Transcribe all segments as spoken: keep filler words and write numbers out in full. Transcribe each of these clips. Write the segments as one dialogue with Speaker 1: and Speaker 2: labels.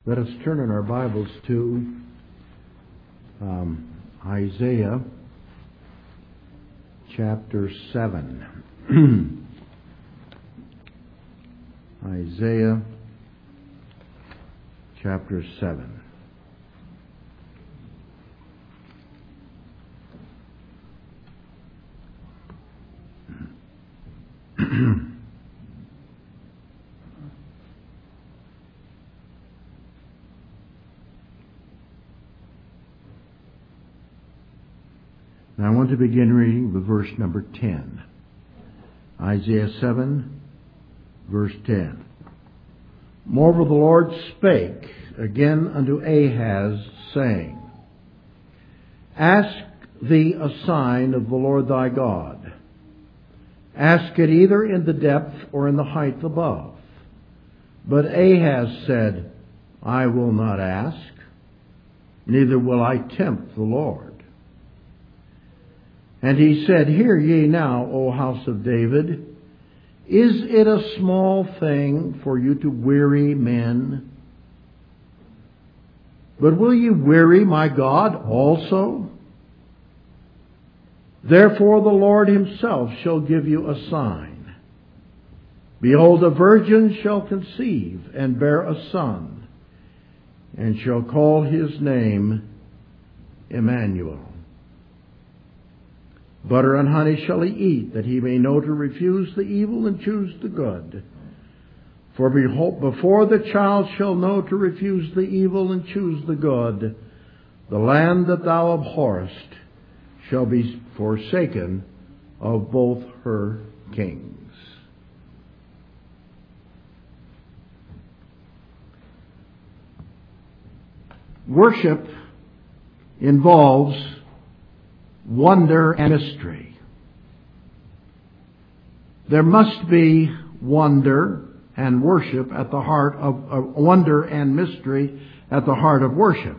Speaker 1: Let us turn in our Bibles to um, Isaiah chapter seven. Isaiah chapter seven. Now I want to begin reading with verse number ten. Isaiah seven, verse ten. Moreover, the Lord spake again unto Ahaz, saying, Ask thee a sign of the Lord thy God. Ask it either in the depth or in the height above. But Ahaz said, I will not ask, neither will I tempt the Lord. And he said, Hear ye now, O house of David, is it a small thing for you to weary men? But will ye weary my God also? Therefore the Lord himself shall give you a sign. Behold, a virgin shall conceive and bear a son, and shall call his name Emmanuel. Butter and honey shall he eat, that he may know to refuse the evil and choose the good. For behold, before the child shall know to refuse the evil and choose the good, the land that thou abhorrest shall be forsaken of both her kings. Worship involves wonder and mystery. There must be wonder and worship at the heart of uh, wonder and mystery at the heart of worship.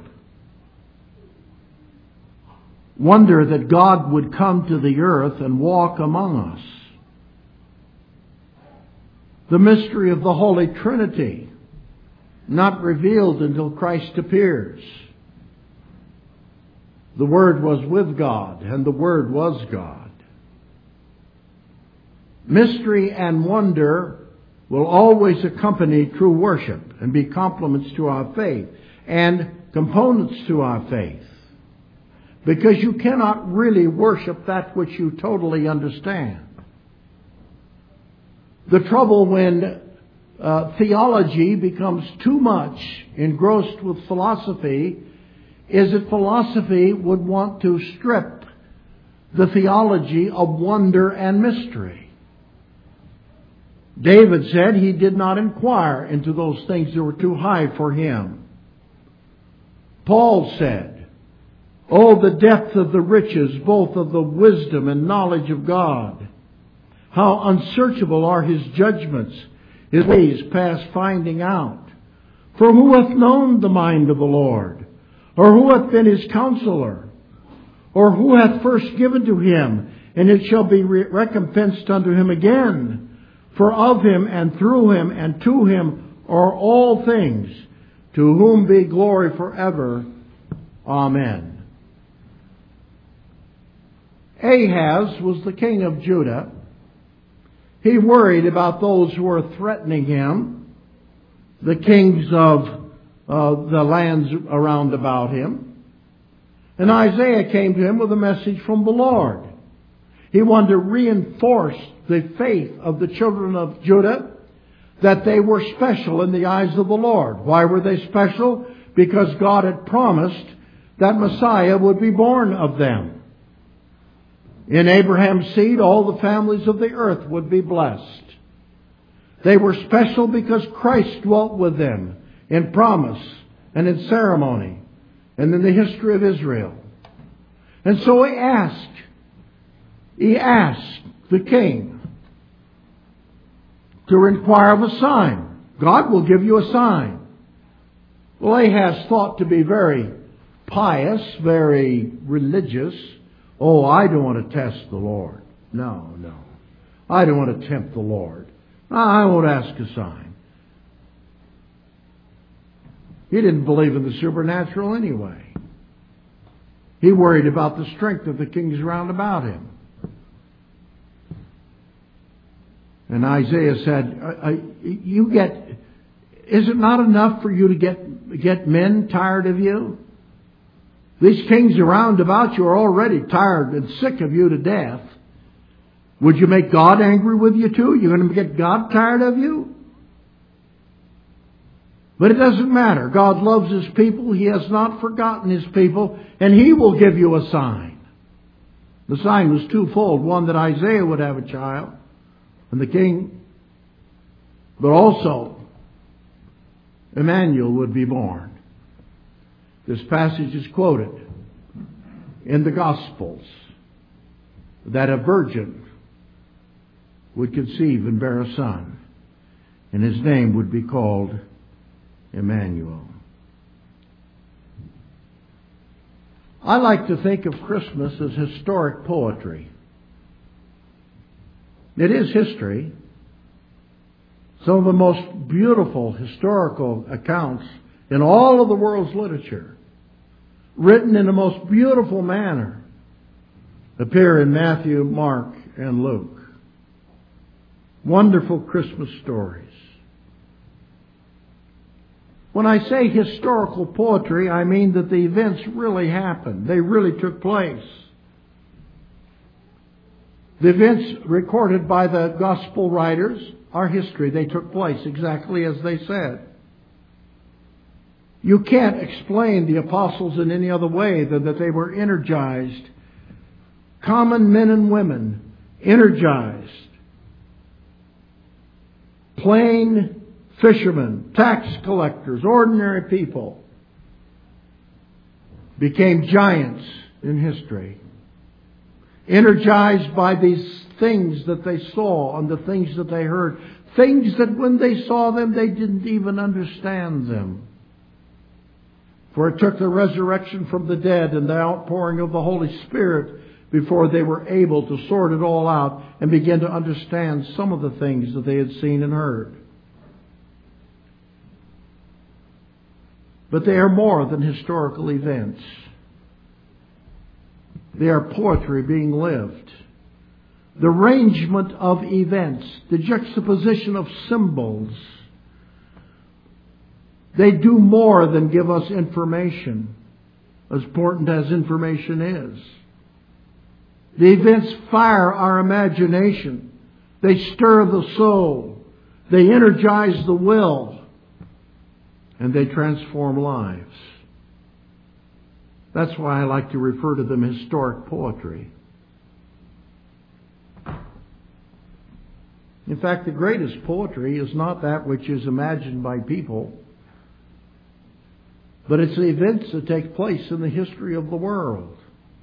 Speaker 1: Wonder that God would come to the earth and walk among us. The mystery of the Holy Trinity, not revealed until Christ appears. The Word was with God, and the Word was God. Mystery and wonder will always accompany true worship and be complements to our faith and components to our faith. Because you cannot really worship that which you totally understand. The trouble when uh, theology becomes too much engrossed with philosophy is that philosophy would want to strip the theology of wonder and mystery. David said he did not inquire into those things that were too high for him. Paul said, Oh, the depth of the riches, both of the wisdom and knowledge of God. How unsearchable are his judgments, his ways past finding out. For who hath known the mind of the Lord? Or who hath been his counselor? Or who hath first given to him, and it shall be re- recompensed unto him again? For of him, and through him, and to him are all things, to whom be glory forever. Amen. Ahaz was the king of Judah. He worried about those who were threatening him, the kings of Uh, the lands around about him. And Isaiah came to him with a message from the Lord. He wanted to reinforce the faith of the children of Judah that they were special in the eyes of the Lord. Why were they special? Because God had promised that Messiah would be born of them. In Abraham's seed, all the families of the earth would be blessed. They were special because Christ dwelt with them in promise and in ceremony and in the history of Israel. And so he asked, he asked the king to inquire of a sign. God will give you a sign. Well, Ahaz thought to be very pious, very religious. Oh, I don't want to test the Lord. No, no. I don't want to tempt the Lord. I won't ask a sign. He didn't believe in the supernatural anyway. He worried about the strength of the kings round about him. And Isaiah said, I, I, you get, is it not enough for you to get, get men tired of you? These kings around about you are already tired and sick of you to death. Would you make God angry with you too? You're going to get God tired of you? But it doesn't matter. God loves His people. He has not forgotten His people. And He will give you a sign. The sign was twofold. One, that Isaiah would have a child. And the king. But also, Emmanuel would be born. This passage is quoted in the Gospels. That a virgin would conceive and bear a son. And His name would be called Emmanuel. I like to think of Christmas as historic poetry. It is history. Some of the most beautiful historical accounts in all of the world's literature, written in the most beautiful manner, appear in Matthew, Mark, and Luke. Wonderful Christmas stories. When I say historical poetry, I mean that the events really happened. They really took place. The events recorded by the gospel writers are history. They took place exactly as they said. You can't explain the apostles in any other way than that they were energized. Common men and women, energized. Plain fishermen, tax collectors, ordinary people became giants in history. Energized by these things that they saw and the things that they heard. Things that when they saw them, they didn't even understand them. For it took the resurrection from the dead and the outpouring of the Holy Spirit before they were able to sort it all out and begin to understand some of the things that they had seen and heard. But they are more than historical events. They are poetry being lived. The arrangement of events, the juxtaposition of symbols, they do more than give us information, as important as information is. The events fire our imagination. They stir the soul. They energize the will. And they transform lives. That's why I like to refer to them as historic poetry. In fact, the greatest poetry is not that which is imagined by people, but it's the events that take place in the history of the world.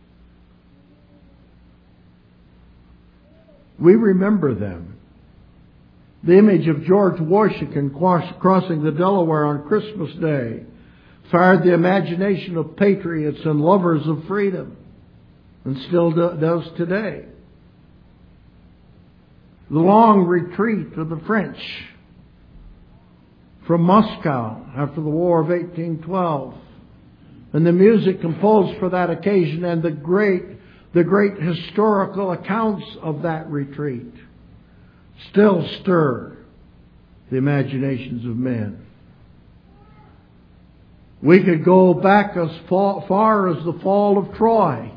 Speaker 1: We remember them. The image of George Washington crossing the Delaware on Christmas Day fired the imagination of patriots and lovers of freedom, and still do, does today. The long retreat of the French from Moscow after the War of eighteen twelve, and the music composed for that occasion, and the great, the great historical accounts of that retreat still stir the imaginations of men. We could go back as far as the fall of Troy,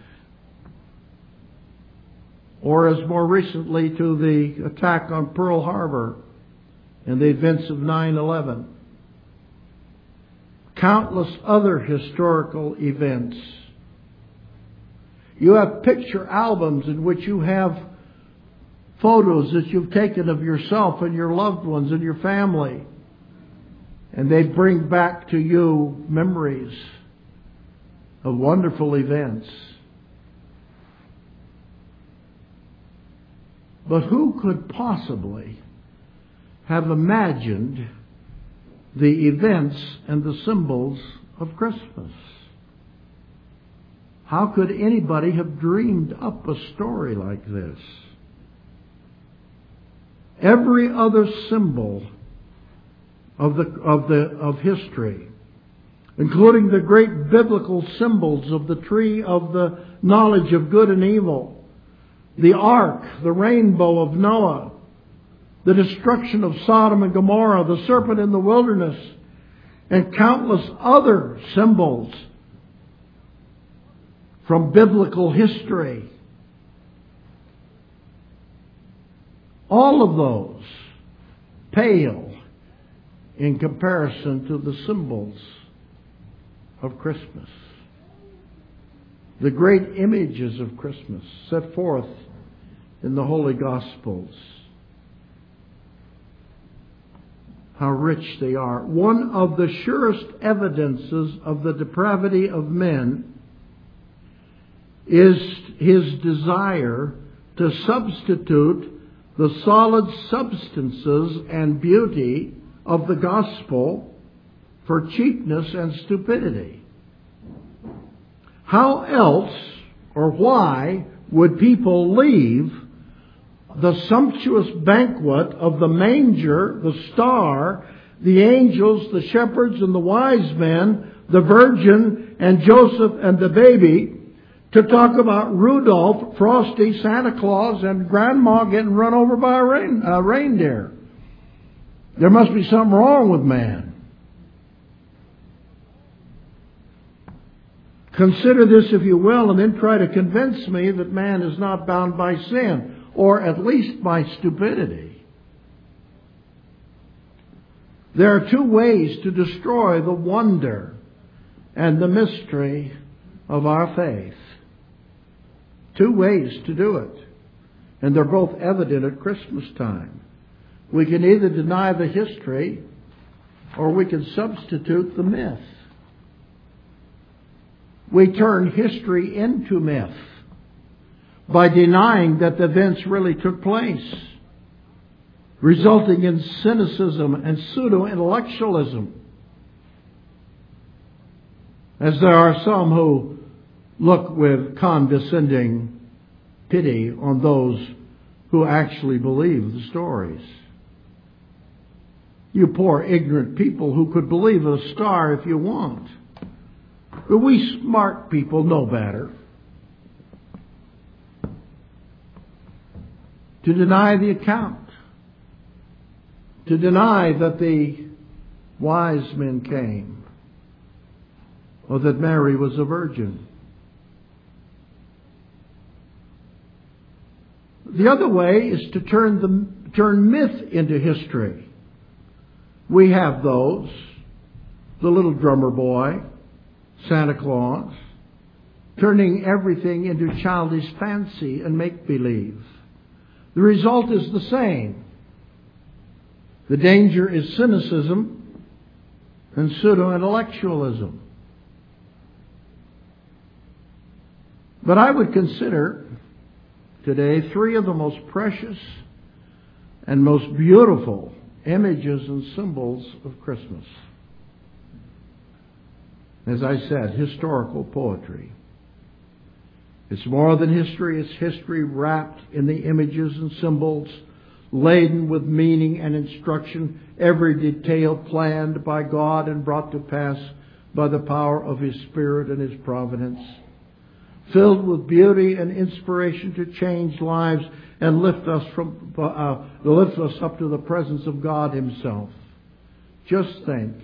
Speaker 1: or as more recently to the attack on Pearl Harbor and the events of nine eleven. Countless other historical events. You have picture albums in which you have photos that you've taken of yourself and your loved ones and your family. And they bring back to you memories of wonderful events. But who could possibly have imagined the events and the symbols of Christmas? How could anybody have dreamed up a story like this? Every other symbol of the of the of history including the great biblical symbols of the tree of the knowledge of good and evil, the ark, the rainbow of Noah, the destruction of Sodom and Gomorrah, the serpent in the wilderness, and countless other symbols from biblical history. All of those pale in comparison to the symbols of Christmas. The great images of Christmas set forth in the Holy Gospels. How rich they are. One of the surest evidences of the depravity of men is his desire to substitute the solid substances and beauty of the gospel for cheapness and stupidity. How else or why would people leave the sumptuous banquet of the manger, the star, the angels, the shepherds and the wise men, the virgin and Joseph and the baby, to talk about Rudolph, Frosty, Santa Claus, and Grandma getting run over by a rain, uh, reindeer? There must be something wrong with man. Consider this, if you will, and then try to convince me that man is not bound by sin, or at least by stupidity. There are two ways to destroy the wonder and the mystery of our faith. Two ways to do it. And they're both evident at Christmas time. We can either deny the history or we can substitute the myth. We turn history into myth by denying that the events really took place, resulting in cynicism and pseudo-intellectualism. As there are some who look with condescending pity on those who actually believe the stories. You poor ignorant people who could believe a star if you want. But we smart people know better. To deny the account. To deny that the wise men came. Or that Mary was a virgin. The other way is to turn the turn myth into history. We have those. The little drummer boy, Santa Claus, turning everything into childish fancy and make-believe. The result is the same. The danger is cynicism and pseudo-intellectualism. But I would consider today three of the most precious and most beautiful images and symbols of Christmas. As I said, historical poetry. It's more than history. It's history wrapped in the images and symbols, laden with meaning and instruction, every detail planned by God and brought to pass by the power of His Spirit and His providence, filled with beauty and inspiration to change lives and lift us from uh, lift us up to the presence of God Himself. Just think,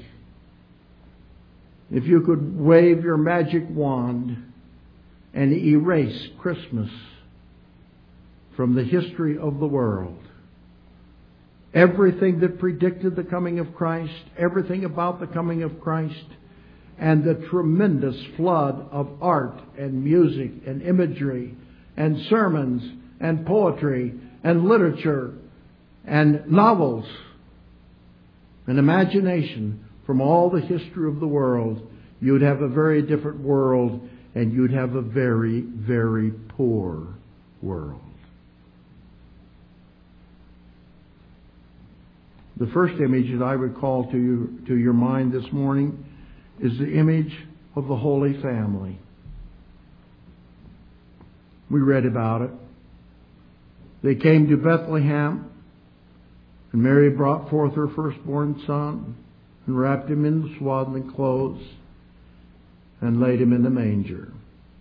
Speaker 1: if you could wave your magic wand and erase Christmas from the history of the world. Everything that predicted the coming of Christ, everything about the coming of Christ, and the tremendous flood of art and music and imagery and sermons and poetry and literature and novels and imagination from all the history of the world, you'd have a very different world, and you'd have a very, very poor world. The first image that I would call to you, to your mind this morning is the image of the Holy Family. We read about it. They came to Bethlehem, and Mary brought forth her firstborn son and wrapped him in swaddling clothes and laid him in the manger.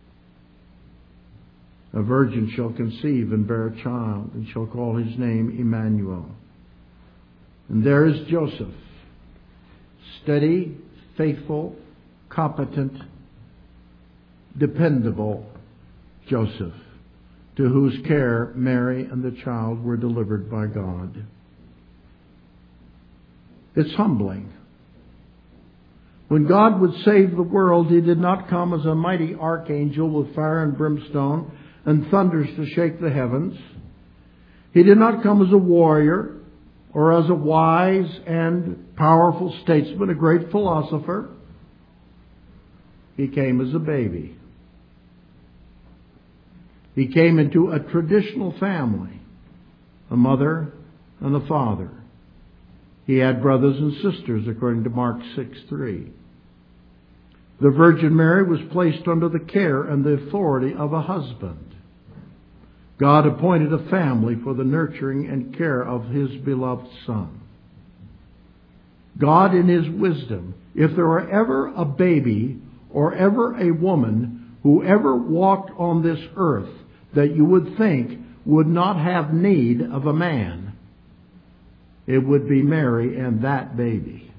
Speaker 1: A virgin shall conceive and bear a child, and shall call his name Emmanuel. And there is Joseph, steady, faithful, competent, dependable Joseph, to whose care Mary and the child were delivered by God. It's humbling. When God would save the world, He did not come as a mighty archangel with fire and brimstone and thunders to shake the heavens. He did not come as a warrior or as a wise and powerful statesman, a great philosopher. He came as a baby. He came into a traditional family, a mother and a father. He had brothers and sisters, according to Mark six three. The Virgin Mary was placed under the care and the authority of a husband. God appointed a family for the nurturing and care of His beloved Son. God, in His wisdom, if there were ever a baby or ever a woman who ever walked on this earth that you would think would not have need of a man, it would be Mary and that baby.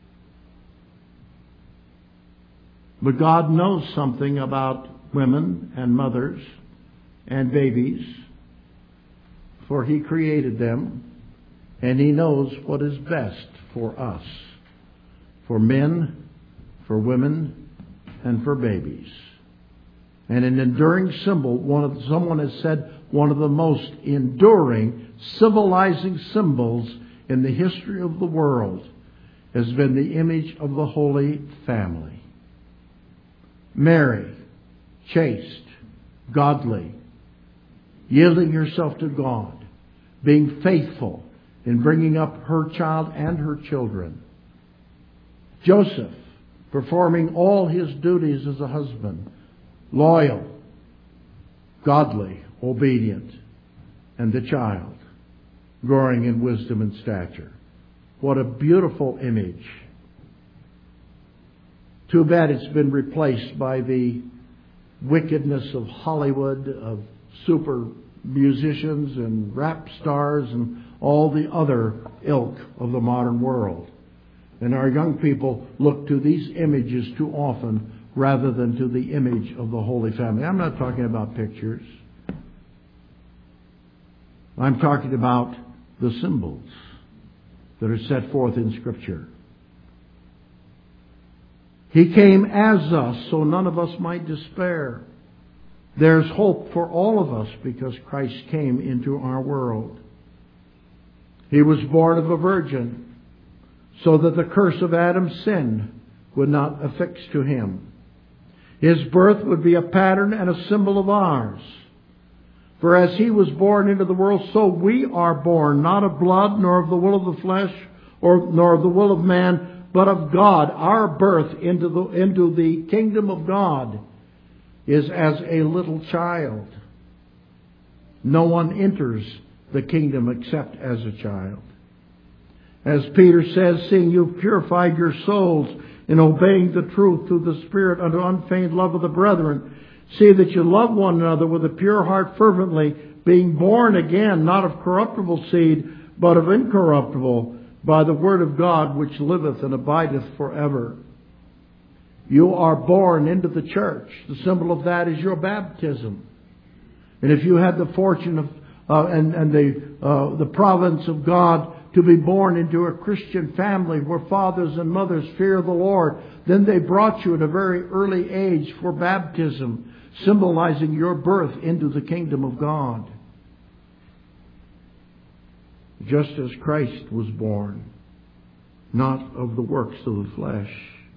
Speaker 1: But God knows something about women and mothers and babies, for He created them, and He knows what is best for us, for men, for women, and for babies. And an enduring symbol, one of, someone has said, one of the most enduring, civilizing symbols in the history of the world has been the image of the Holy Family. Mary, chaste, godly, yielding herself to God, being faithful in bringing up her child and her children. Joseph, performing all his duties as a husband, loyal, godly, obedient, and the child growing in wisdom and stature. What a beautiful image. Too bad it's been replaced by the wickedness of Hollywood, of super musicians and rap stars and all the other ilk of the modern world. And our young people look to these images too often rather than to the image of the Holy Family. I'm not talking about pictures. I'm talking about the symbols that are set forth in Scripture. He came as us so none of us might despair. There's hope for all of us because Christ came into our world. He was born of a virgin so that the curse of Adam's sin would not affix to Him. His birth would be a pattern and a symbol of ours. For as He was born into the world, so we are born, not of blood, nor of the will of the flesh, or nor of the will of man, but of God. Our birth into the, into the kingdom of God is as a little child. No one enters the kingdom except as a child. As Peter says, seeing you've purified your souls in obeying the truth through the Spirit unto unfeigned love of the brethren, see that you love one another with a pure heart fervently, being born again, not of corruptible seed, but of incorruptible, by the word of God, which liveth and abideth forever. You are born into the church. The symbol of that is your baptism. And if you had the fortune of uh, and, and the uh, the providence of God to be born into a Christian family where fathers and mothers fear the Lord, then they brought you at a very early age for baptism, symbolizing your birth into the kingdom of God. Just as Christ was born, not of the works of the flesh.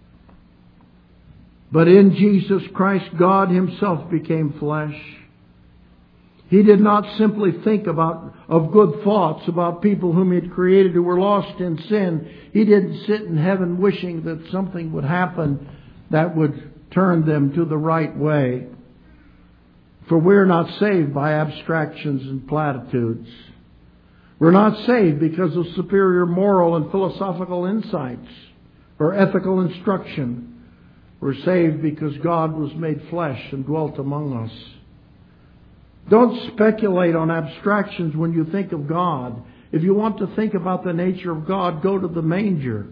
Speaker 1: But in Jesus Christ, God Himself became flesh. He did not simply think about of good thoughts about people whom He had created who were lost in sin. He didn't sit in heaven wishing that something would happen that would turn them to the right way. For we're not saved by abstractions and platitudes. We're not saved because of superior moral and philosophical insights or ethical instruction. We're saved because God was made flesh and dwelt among us. Don't speculate on abstractions when you think of God. If you want to think about the nature of God, go to the manger.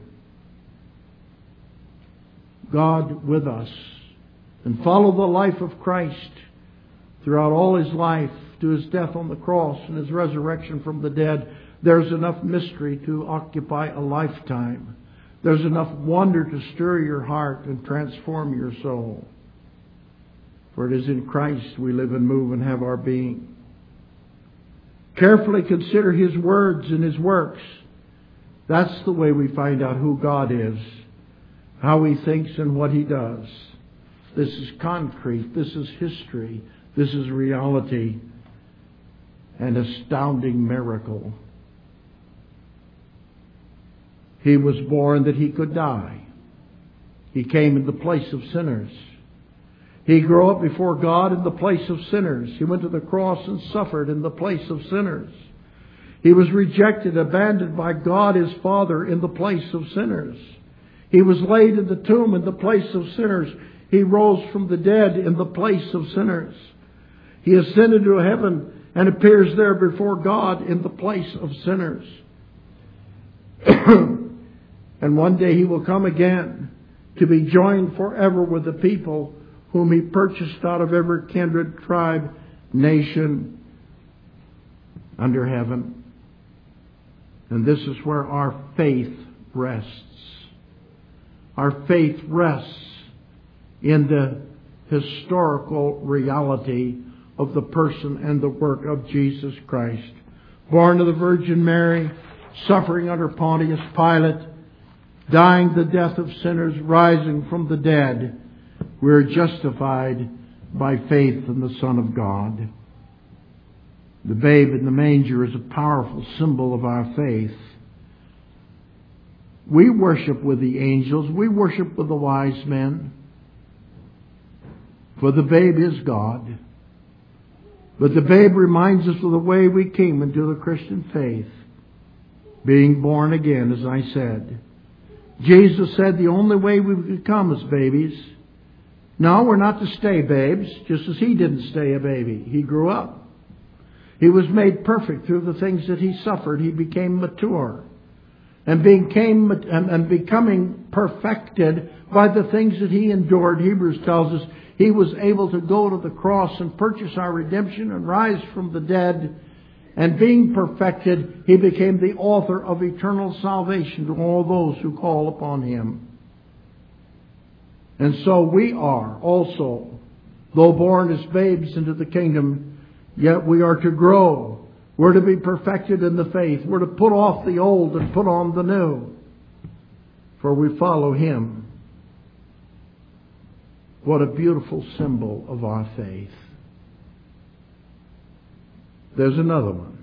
Speaker 1: God with us. And follow the life of Christ throughout all His life, to His death on the cross and His resurrection from the dead. There's enough mystery to occupy a lifetime. There's enough wonder to stir your heart and transform your soul. For it is in Christ we live and move and have our being. Carefully consider His words and His works. That's the way we find out who God is, how He thinks and what He does. This is concrete. This is history. This is reality. An astounding miracle. He was born that He could die. He came in the place of sinners. He grew up before God in the place of sinners. He went to the cross and suffered in the place of sinners. He was rejected, abandoned by God His Father in the place of sinners. He was laid in the tomb in the place of sinners. He rose from the dead in the place of sinners. He ascended to heaven and appears there before God in the place of sinners. And one day He will come again to be joined forever with the people whom He purchased out of every kindred, tribe, nation under heaven. And this is where our faith rests. Our faith rests in the historical reality of the person and the work of Jesus Christ. Born of the Virgin Mary, suffering under Pontius Pilate, dying the death of sinners, rising from the dead, we are justified by faith in the Son of God. The babe in the manger is a powerful symbol of our faith. We worship with the angels. We worship with the wise men. For the babe is God. But the babe reminds us of the way we came into the Christian faith. Being born again, as I said. Jesus said the only way we could come as babies. No, we're not to stay babes, just as He didn't stay a baby. He grew up. He was made perfect through the things that He suffered. He became mature. And became and, and becoming perfected by the things that He endured. Hebrews tells us He was able to go to the cross and purchase our redemption and rise from the dead. And being perfected, He became the author of eternal salvation to all those who call upon Him. And so we are also, though born as babes into the kingdom, yet we are to grow. We're to be perfected in the faith. We're to put off the old and put on the new. For we follow Him. What a beautiful symbol of our faith. There's another one.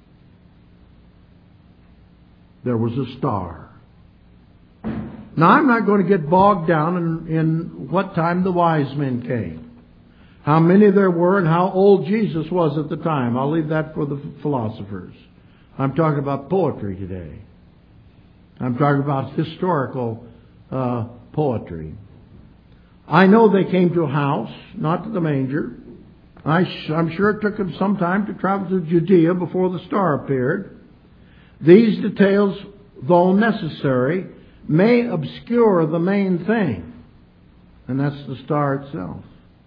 Speaker 1: There was a star. Now, I'm not going to get bogged down in, in what time the wise men came. How many there were and how old Jesus was at the time. I'll leave that for the philosophers. I'm talking about poetry today. I'm talking about historical uh, poetry. I know they came to a house, not to the manger. I sh- I'm sure it took them some time to travel to Judea before the star appeared. These details, though necessary, may obscure the main thing, and that's the star itself.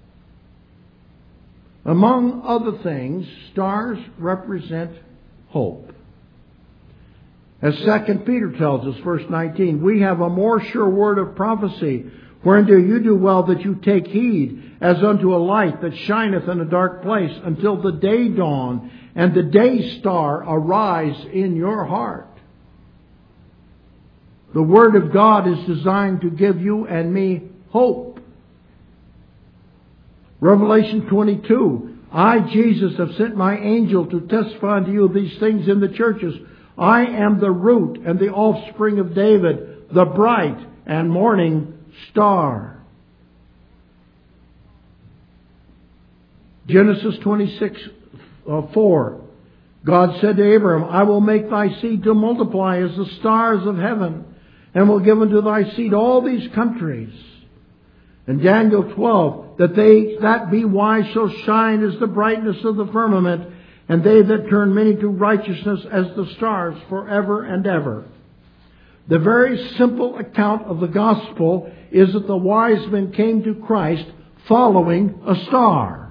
Speaker 1: Among other things, stars represent hope. As Second Peter tells us, verse nineteen, we have a more sure word of prophecy, whereunto you do well that you take heed, as unto a light that shineth in a dark place, until the day dawn, and the day star arise in your heart. The Word of God is designed to give you and me hope. Revelation twenty-two, I, Jesus, have sent my angel to testify unto you these things in the churches. I am the root and the offspring of David, the bright and morning star. Genesis twenty-six, four. God said to Abraham, I will make thy seed to multiply as the stars of heaven, and will give unto thy seed all these countries. In Daniel twelve, that they that be wise shall shine as the brightness of the firmament, and they that turn many to righteousness as the stars forever and ever. The very simple account of the gospel is that the wise men came to Christ following a star.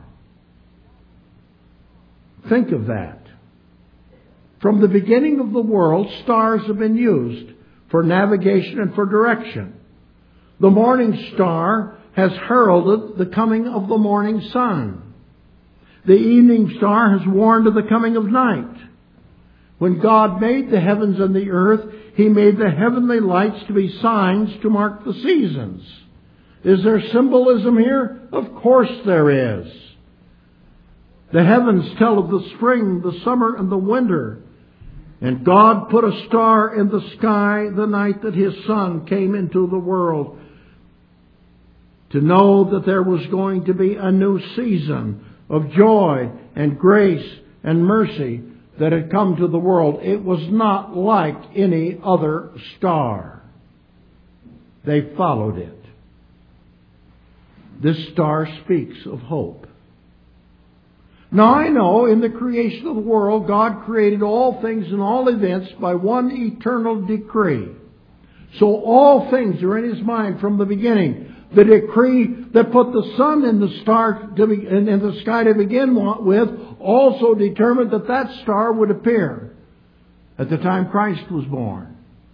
Speaker 1: Think of that. From the beginning of the world, stars have been used for navigation and for direction. The morning star has heralded the coming of the morning sun. The evening star has warned of the coming of night. When God made the heavens and the earth, He made the heavenly lights to be signs to mark the seasons. Is there symbolism here? Of course there is. The heavens tell of the spring, the summer, and the winter. And God put a star in the sky the night that His Son came into the world, to know that there was going to be a new season of joy and grace and mercy that had come to the world. It was not like any other star. They followed it. This star speaks of hope. Now I know in the creation of the world, God created all things and all events by one eternal decree. So all things are in His mind from the beginning. The decree that put the sun in the star to be, in, in the sky to begin with also determined that that star would appear at the time Christ was born.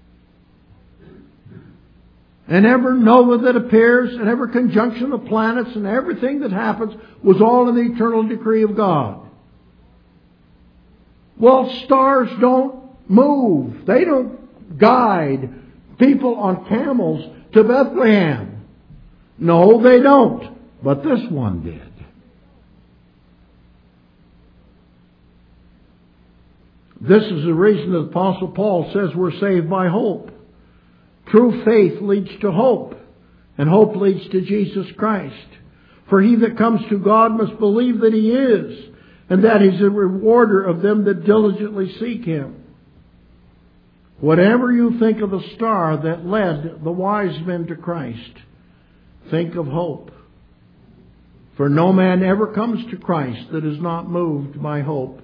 Speaker 1: And every nova that appears and every conjunction of planets and everything that happens was all in the eternal decree of God. Well, stars don't move. They don't guide people on camels to Bethlehem. No, they don't. But this one did. This is the reason that the Apostle Paul says we're saved by hope. True faith leads to hope, and hope leads to Jesus Christ. For he that comes to God must believe that He is, and that He's a rewarder of them that diligently seek Him. Whatever you think of the star that led the wise men to Christ, think of hope. For no man ever comes to Christ that is not moved by hope.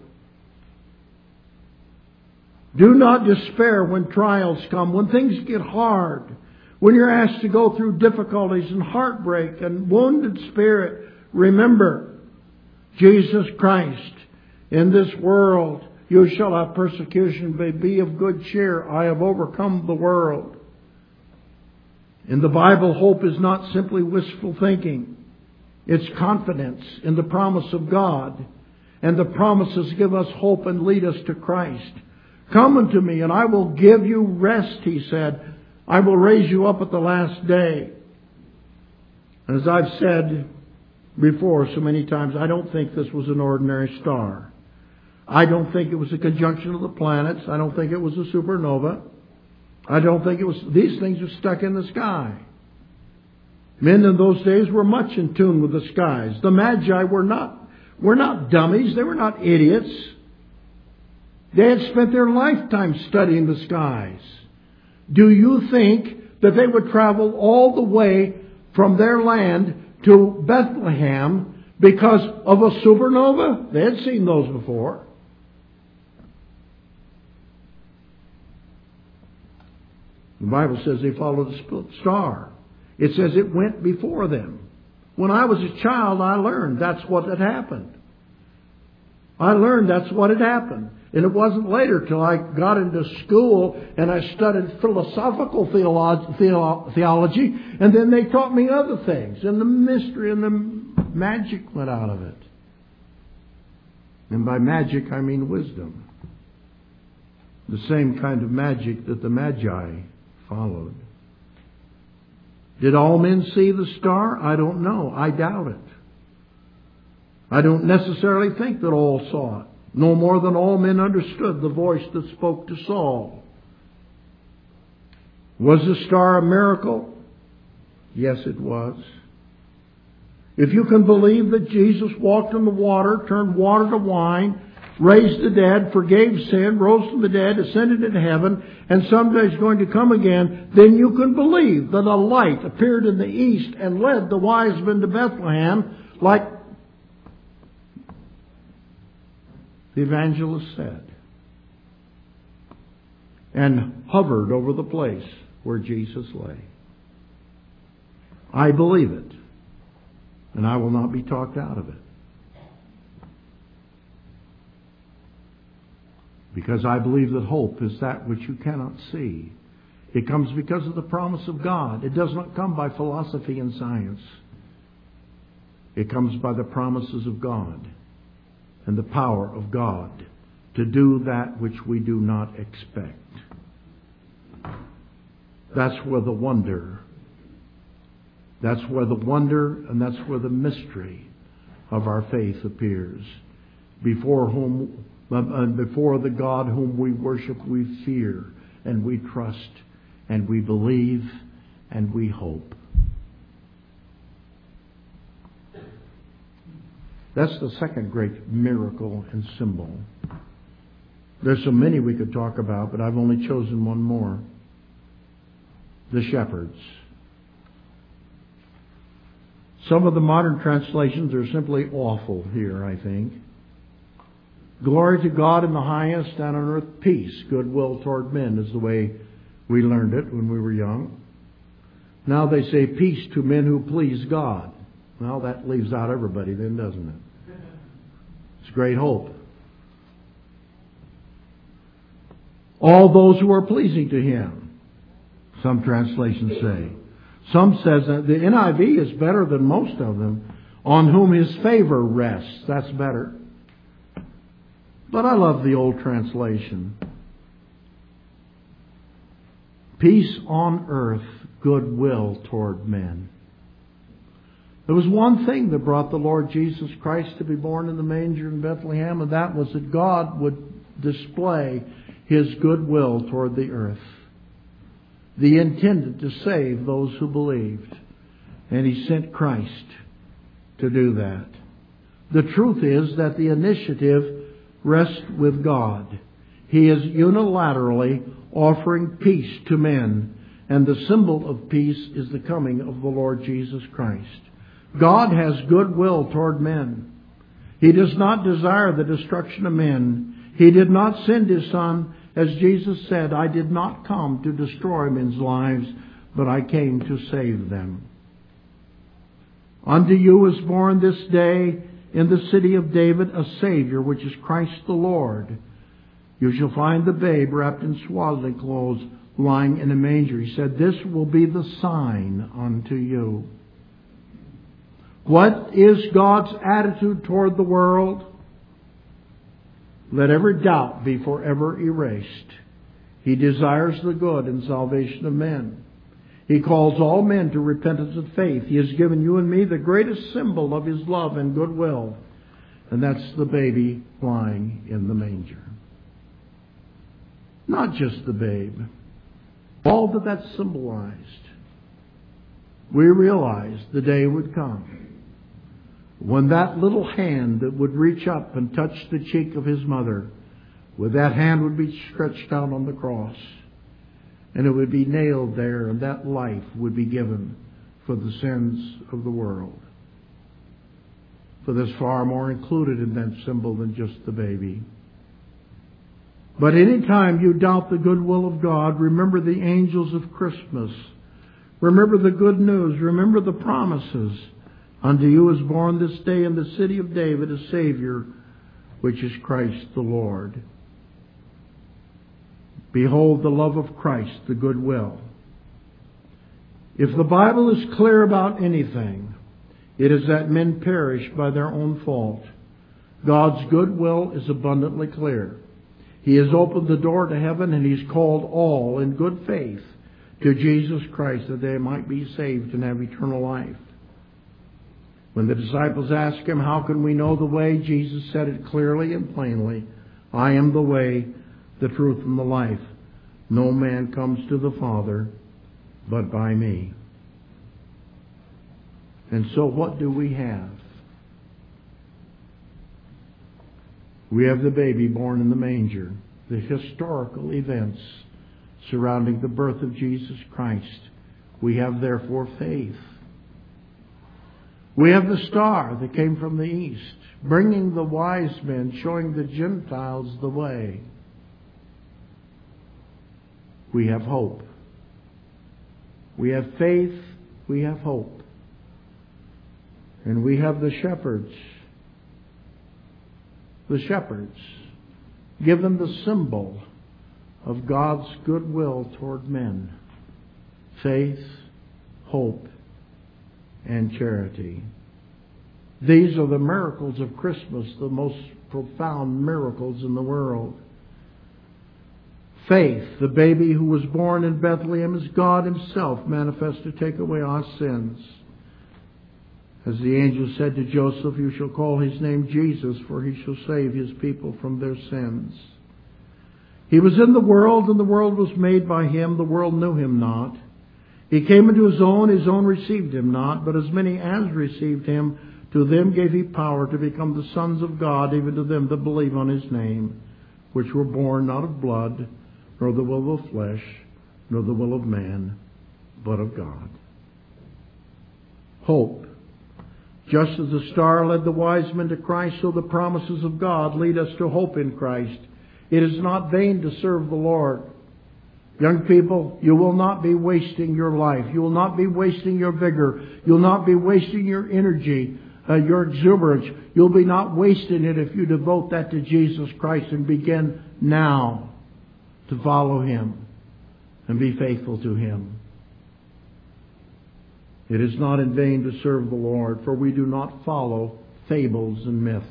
Speaker 1: Do not despair when trials come, when things get hard, when you're asked to go through difficulties and heartbreak and wounded spirit. Remember, Jesus Christ, in this world you shall have persecution, but be of good cheer. I have overcome the world. In the Bible, hope is not simply wistful thinking. It's confidence in the promise of God. And the promises give us hope and lead us to Christ. Come unto me and I will give you rest, He said. I will raise you up at the last day. And as I've said before so many times, I don't think this was an ordinary star. I don't think it was a conjunction of the planets. I don't think it was a supernova. I don't think it was... These things were stuck in the sky. Men in those days were much in tune with the skies. The Magi were not, were not dummies. They were not idiots. They had spent their lifetime studying the skies. Do you think that they would travel all the way from their land to Bethlehem because of a supernova? They had seen those before. The Bible says they followed the star. It says it went before them. When I was a child, I learned that's what had happened. I learned that's what had happened. And it wasn't later till I got into school and I studied philosophical theolo- theolo- theology, and then they taught me other things, and the mystery and the magic went out of it. And by magic I mean wisdom. The same kind of magic that the Magi followed. Did all men see the star? I don't know. I doubt it. I don't necessarily think that all saw it. No more than all men understood the voice that spoke to Saul. Was the star a miracle? Yes, it was. If you can believe that Jesus walked on the water, turned water to wine, raised the dead, forgave sin, rose from the dead, ascended into heaven, and someday is going to come again, then you can believe that a light appeared in the east and led the wise men to Bethlehem, like the evangelist said, and hovered over the place where Jesus lay. I believe it, and I will not be talked out of it. Because I believe that hope is that which you cannot see. It comes because of the promise of God. It does not come by philosophy and science. It comes by the promises of God and the power of God to do that which we do not expect. That's where the wonder, that's where the wonder and that's where the mystery of our faith appears. Before whom, before the God whom we worship, we fear and we trust and we believe and we hope. That's the second great miracle and symbol. There's so many we could talk about, but I've only chosen one more. The shepherds. Some of the modern translations are simply awful here, I think. Glory to God in the highest, and on earth peace, goodwill toward men, is the way we learned it when we were young. Now they say peace to men who please God. Well, that leaves out everybody then, doesn't it? It's great hope. All those who are pleasing to Him, some translations say. Some says that the N I V is better than most of them. On whom His favor rests. That's better. But I love the old translation. Peace on earth, goodwill toward men. There was one thing that brought the Lord Jesus Christ to be born in the manger in Bethlehem, and that was that God would display His goodwill toward the earth. He intended to save those who believed, and He sent Christ to do that. The truth is that the initiative rests with God. He is unilaterally offering peace to men, and the symbol of peace is the coming of the Lord Jesus Christ. God has goodwill toward men. He does not desire the destruction of men. He did not send His Son, as Jesus said, I did not come to destroy men's lives, but I came to save them. Unto you is born this day in the city of David a Savior, which is Christ the Lord. You shall find the babe wrapped in swaddling clothes, lying in a manger. He said, this will be the sign unto you. What is God's attitude toward the world? Let every doubt be forever erased. He desires the good and salvation of men. He calls all men to repentance and faith. He has given you and me the greatest symbol of His love and goodwill, and that's the baby lying in the manger. Not just the babe. All that that symbolized. We realized the day would come when that little hand that would reach up and touch the cheek of His mother, with that hand would be stretched out on the cross, and it would be nailed there, and that life would be given for the sins of the world. For there's far more included in that symbol than just the baby. But any time you doubt the goodwill of God, remember the angels of Christmas. Remember the good news. Remember the promises. Unto you is born this day in the city of David a Savior, which is Christ the Lord. Behold the love of Christ, the goodwill. If the Bible is clear about anything, it is that men perish by their own fault. God's goodwill is abundantly clear. He has opened the door to heaven, and He's called all in good faith to Jesus Christ that they might be saved and have eternal life. When the disciples asked Him, how can we know the way? Jesus said it clearly and plainly. I am the way, the truth, and the life. No man comes to the Father but by me. And so what do we have? We have the baby born in the manger, the historical events surrounding the birth of Jesus Christ. We have therefore faith. We have the star that came from the east, bringing the wise men, showing the Gentiles the way. We have hope. We have faith. We have hope. And we have the shepherds. The shepherds. Give them the symbol of God's goodwill toward men. Faith, hope, and charity. These are the miracles of Christmas, the most profound miracles in the world. Faith, the baby who was born in Bethlehem, is God Himself manifest to take away our sins. As the angel said to Joseph, "You shall call His name Jesus, for He shall save His people from their sins." He was in the world, and the world was made by Him. The world knew Him not. He came into His own, His own received Him not. But as many as received Him, to them gave He power to become the sons of God, even to them that believe on His name, which were born not of blood, nor the will of flesh, nor the will of man, but of God. Hope. Just as the star led the wise men to Christ, so the promises of God lead us to hope in Christ. It is not vain to serve the Lord. Young people, you will not be wasting your life. You will not be wasting your vigor. You'll not be wasting your energy, uh, your exuberance. You'll be not wasting it if you devote that to Jesus Christ and begin now to follow Him and be faithful to Him. It is not in vain to serve the Lord, for we do not follow fables and myths.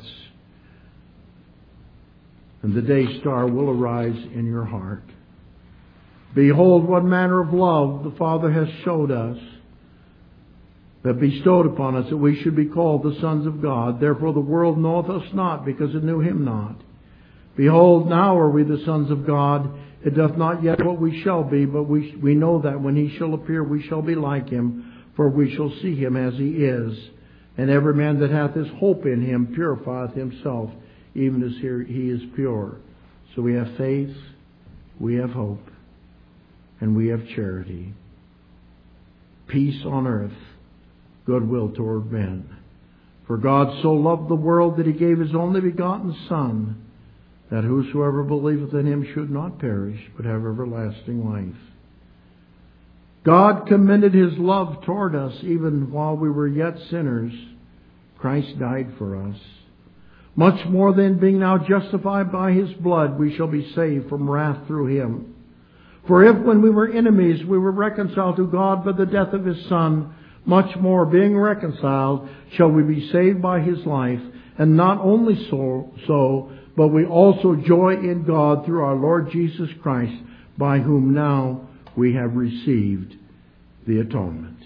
Speaker 1: And the day star will arise in your heart. Behold, what manner of love the Father has showed us, that bestowed upon us, that we should be called the sons of God. Therefore the world knoweth us not, because it knew Him not. Behold, now are we the sons of God. It doth not yet what we shall be, but we, we know that when He shall appear, we shall be like Him, for we shall see Him as He is. And every man that hath this hope in Him purifieth himself, even as He is pure. So we have faith, we have hope, and we have charity. Peace on earth, goodwill toward men. For God so loved the world that He gave His only begotten Son, that whosoever believeth in Him should not perish, but have everlasting life. God commended His love toward us, even while we were yet sinners. Christ died for us. Much more then, being now justified by His blood, we shall be saved from wrath through Him. For if when we were enemies, we were reconciled to God by the death of His Son, much more, being reconciled, shall we be saved by His life. And not only so, so, but we also joy in God through our Lord Jesus Christ, by whom now we have received the atonement.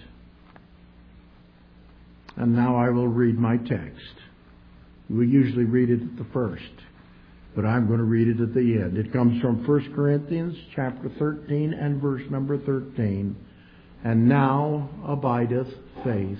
Speaker 1: And now I will read my text. We usually read it at the first, but I'm going to read it at the end. It comes from First Corinthians chapter thirteen and verse number thirteen. And now abideth faith,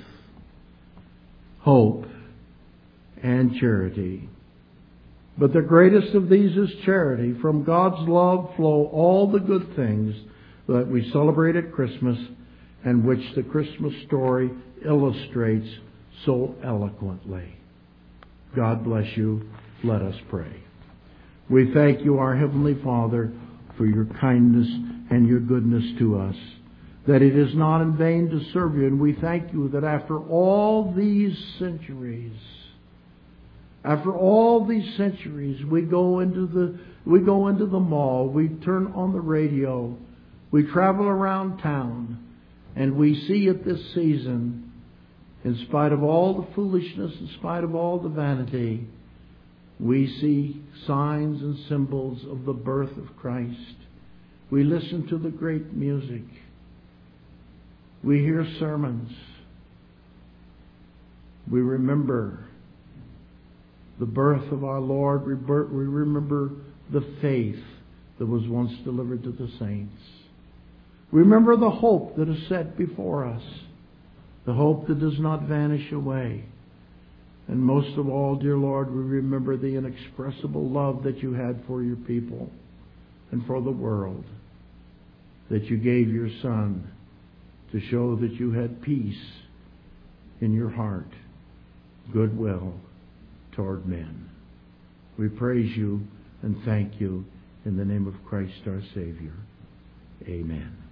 Speaker 1: hope, and charity. But the greatest of these is charity. From God's love flow all the good things that we celebrate at Christmas, and which the Christmas story illustrates so eloquently. God bless you. Let us pray. We thank You, our Heavenly Father, for Your kindness and Your goodness to us, that it is not in vain to serve You. And we thank You that after all these centuries, after all these centuries, we go into the we go into the mall, we turn on the radio, we travel around town, and we see at this season, in spite of all the foolishness, in spite of all the vanity, we see signs and symbols of the birth of Christ. We listen to the great music. We hear sermons. We remember the birth of our Lord. We remember the faith that was once delivered to the saints. Remember the hope that is set before us, the hope that does not vanish away. And most of all, dear Lord, we remember the inexpressible love that you had for your people and for the world, that you gave your Son to show that you had peace in your heart, goodwill toward men. We praise you and thank you in the name of Christ our Savior. Amen.